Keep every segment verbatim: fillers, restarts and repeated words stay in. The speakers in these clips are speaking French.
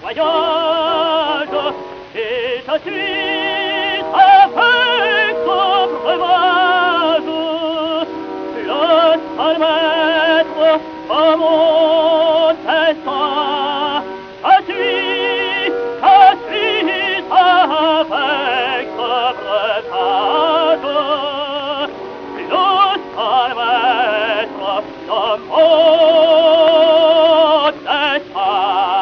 voyage, et je suis avec son breuvage. Le seul maître de mon destin, je suis, je suis avec ce breuvage. Le seul maître de mon destin.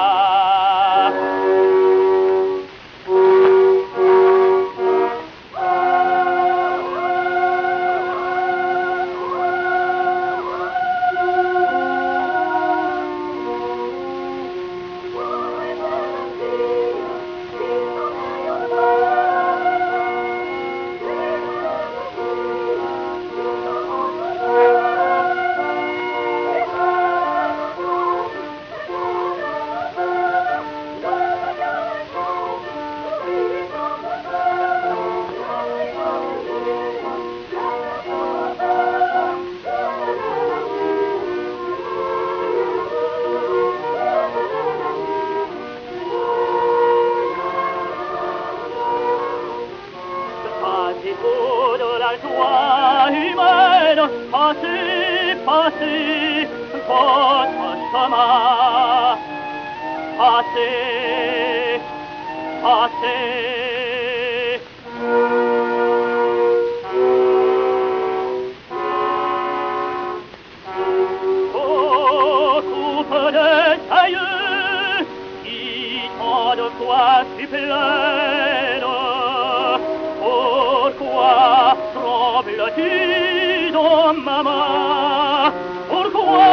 Passez-vous de la joie humaine, passez, passez votre chemin. Passez, passez. Aux coupes de tailleux, qui tant de fois si pleines, pourquoi trembles-tu dans ma main? Pourquoi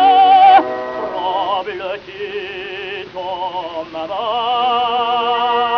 trembles-tu dans ma main?